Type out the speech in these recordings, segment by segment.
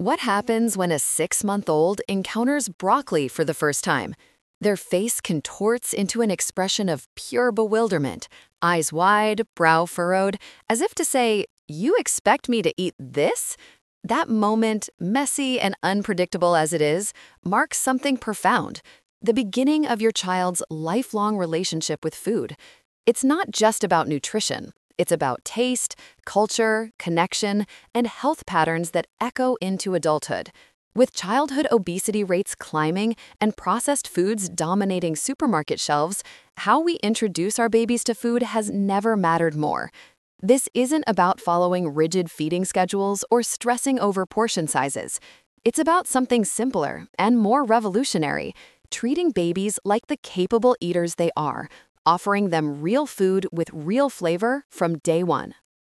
What happens when a 6-month-old encounters broccoli for the first time? Their face contorts into an expression of pure bewilderment, eyes wide, brow furrowed, as if to say, "You expect me to eat this?" That moment, messy and unpredictable as it is, marks something profound, the beginning of your child's lifelong relationship with food. It's not just about nutrition. It's about taste, culture, connection, and health patterns that echo into adulthood. With childhood obesity rates climbing and processed foods dominating supermarket shelves, how we introduce our babies to food has never mattered more. This isn't about following rigid feeding schedules or stressing over portion sizes. It's about something simpler and more revolutionary, treating babies like the capable eaters they are, offering them real food with real flavor from day one.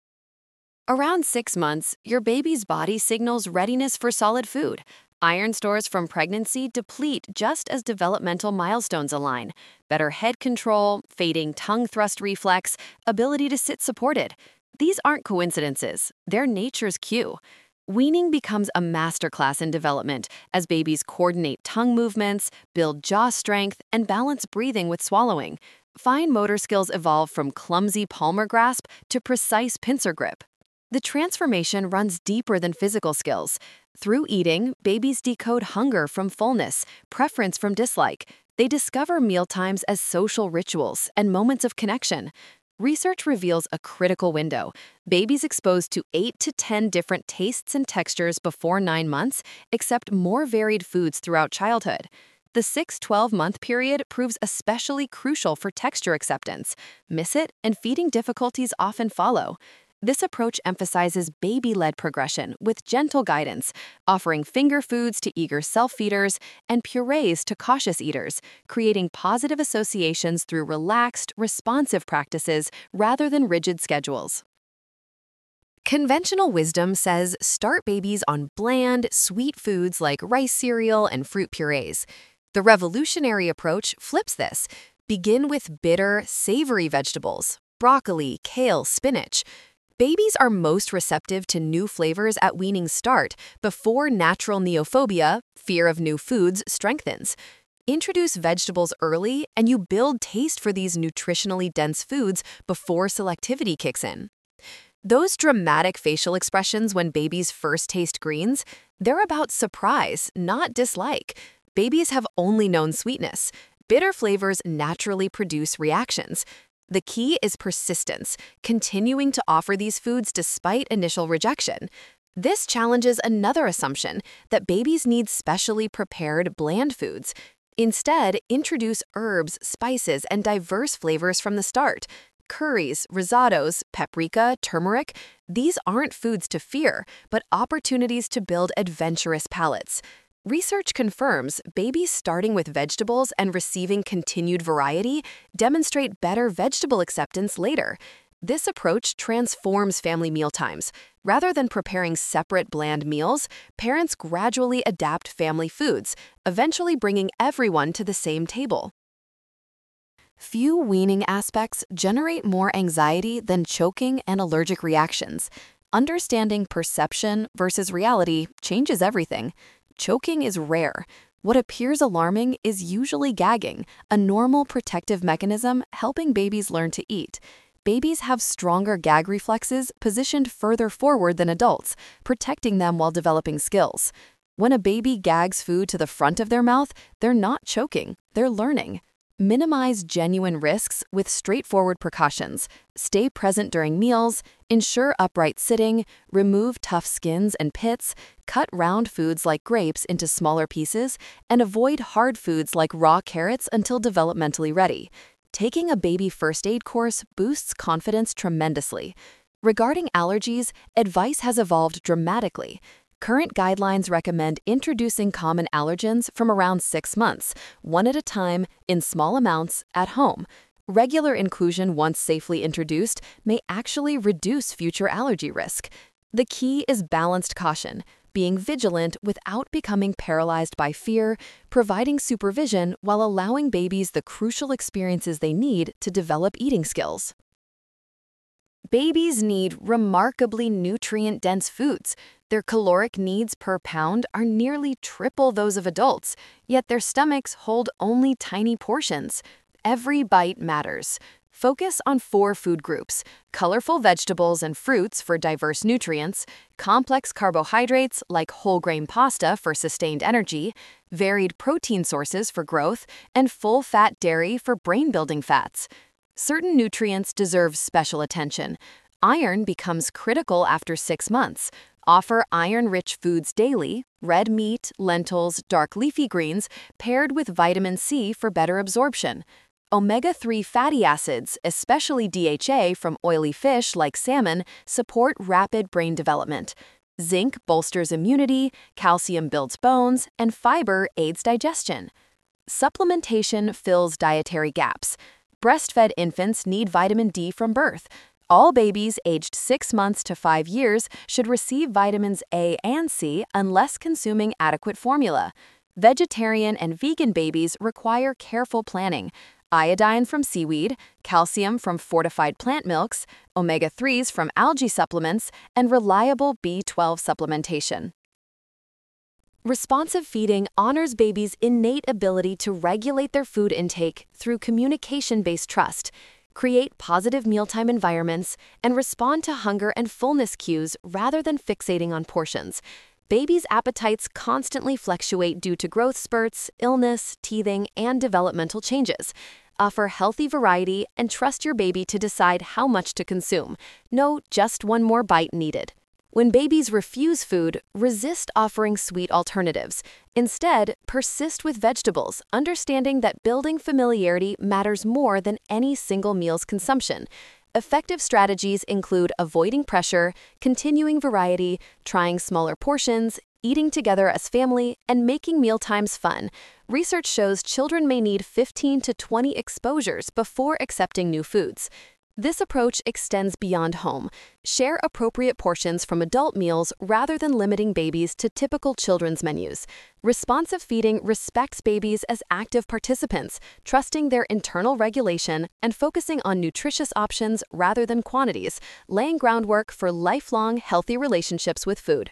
Around 6 months, your baby's body signals readiness for solid food. Iron stores from pregnancy deplete just as developmental milestones align. Better head control, fading tongue thrust reflex, ability to sit supported. These aren't coincidences, they're nature's cue. Weaning becomes a masterclass in development as babies coordinate tongue movements, build jaw strength, and balance breathing with swallowing. Fine motor skills evolve from clumsy palmar grasp to precise pincer grip. The transformation runs deeper than physical skills. Through eating, babies decode hunger from fullness, preference from dislike. They discover mealtimes as social rituals and moments of connection. Research reveals a critical window. Babies exposed to 8 to 10 different tastes and textures before 9 months accept more varied foods throughout childhood. The 6-12-month period proves especially crucial for texture acceptance. Miss it, and feeding difficulties often follow. This approach emphasizes baby-led progression with gentle guidance, offering finger foods to eager self-feeders and purees to cautious eaters, creating positive associations through relaxed, responsive practices rather than rigid schedules. Conventional wisdom says start babies on bland, sweet foods like rice cereal and fruit purees. The revolutionary approach flips this. Begin with bitter, savory vegetables, broccoli, kale, spinach. Babies are most receptive to new flavors at weaning start before natural neophobia, fear of new foods, strengthens. Introduce vegetables early and you build taste for these nutritionally dense foods before selectivity kicks in. Those dramatic facial expressions when babies first taste greens, they're about surprise, not dislike. Babies have only known sweetness. Bitter flavors naturally produce reactions. The key is persistence, continuing to offer these foods despite initial rejection. This challenges another assumption that babies need specially prepared bland foods. Instead, introduce herbs, spices, and diverse flavors from the start. Curries, risottos, paprika, turmeric, these aren't foods to fear, but opportunities to build adventurous palates. Research confirms babies starting with vegetables and receiving continued variety demonstrate better vegetable acceptance later. This approach transforms family mealtimes. Rather than preparing separate bland meals, parents gradually adapt family foods, eventually bringing everyone to the same table. Few weaning aspects generate more anxiety than choking and allergic reactions. Understanding perception versus reality changes everything. Choking is rare. What appears alarming is usually gagging, a normal protective mechanism helping babies learn to eat. Babies have stronger gag reflexes positioned further forward than adults, protecting them while developing skills. When a baby gags food to the front of their mouth, they're not choking, they're learning. Minimize genuine risks with straightforward precautions. Stay present during meals, ensure upright sitting, remove tough skins and pits, cut round foods like grapes into smaller pieces, and avoid hard foods like raw carrots until developmentally ready. Taking a baby first aid course boosts confidence tremendously. Regarding allergies, advice has evolved dramatically. Current guidelines recommend introducing common allergens from around 6 months, one at a time, in small amounts, at home. Regular inclusion, once safely introduced, may actually reduce future allergy risk. The key is balanced caution, being vigilant without becoming paralyzed by fear, providing supervision while allowing babies the crucial experiences they need to develop eating skills. Babies need remarkably nutrient-dense foods. Their caloric needs per pound are nearly triple those of adults, yet their stomachs hold only tiny portions. Every bite matters. Focus on 4 food groups: colorful vegetables and fruits for diverse nutrients, complex carbohydrates like whole grain pasta for sustained energy, varied protein sources for growth, and full-fat dairy for brain-building fats. Certain nutrients deserve special attention. Iron becomes critical after 6 months. Offer iron-rich foods daily: red meat, lentils, dark leafy greens, paired with vitamin C for better absorption. Omega-3 fatty acids, especially DHA from oily fish like salmon, support rapid brain development. Zinc bolsters immunity, calcium builds bones, and fiber aids digestion. Supplementation fills dietary gaps. Breastfed infants need vitamin D from birth. All babies aged 6 months to 5 years should receive vitamins A and C unless consuming adequate formula. Vegetarian and vegan babies require careful planning: iodine from seaweed, calcium from fortified plant milks, omega-3s from algae supplements, and reliable B12 supplementation. Responsive feeding honors babies' innate ability to regulate their food intake through communication-based trust, create positive mealtime environments, and respond to hunger and fullness cues rather than fixating on portions. Babies' appetites constantly fluctuate due to growth spurts, illness, teething, and developmental changes. Offer healthy variety and trust your baby to decide how much to consume. No just one more bite needed. When babies refuse food, resist offering sweet alternatives. Instead, persist with vegetables, understanding that building familiarity matters more than any single meal's consumption. Effective strategies include avoiding pressure, continuing variety, trying smaller portions, eating together as family, and making mealtimes fun. Research shows children may need 15 to 20 exposures before accepting new foods. This approach extends beyond home. Share appropriate portions from adult meals rather than limiting babies to typical children's menus. Responsive feeding respects babies as active participants, trusting their internal regulation and focusing on nutritious options rather than quantities, laying groundwork for lifelong healthy relationships with food.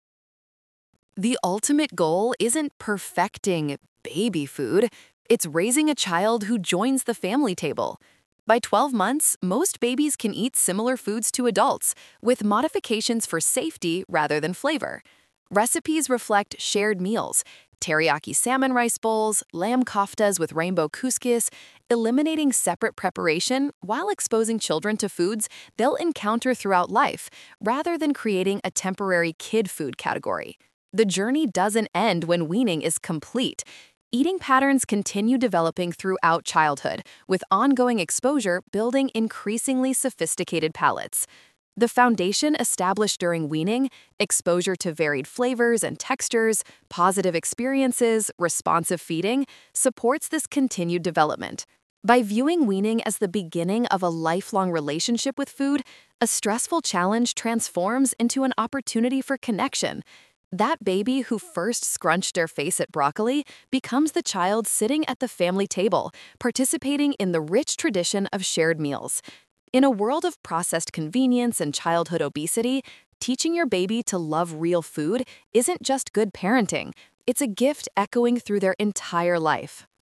The ultimate goal isn't perfecting baby food, it's raising a child who joins the family table. By 12 months, most babies can eat similar foods to adults, with modifications for safety rather than flavor. Recipes reflect shared meals: teriyaki salmon rice bowls, lamb koftas with rainbow couscous, eliminating separate preparation while exposing children to foods they'll encounter throughout life, rather than creating a temporary kid food category. The journey doesn't end when weaning is complete. Eating patterns continue developing throughout childhood, with ongoing exposure building increasingly sophisticated palates. The foundation established during weaning, exposure to varied flavors and textures, positive experiences, responsive feeding, supports this continued development. By viewing weaning as the beginning of a lifelong relationship with food, a stressful challenge transforms into an opportunity for connection. That baby who first scrunched their face at broccoli becomes the child sitting at the family table, participating in the rich tradition of shared meals. In a world of processed convenience and childhood obesity, teaching your baby to love real food isn't just good parenting, it's a gift echoing through their entire life.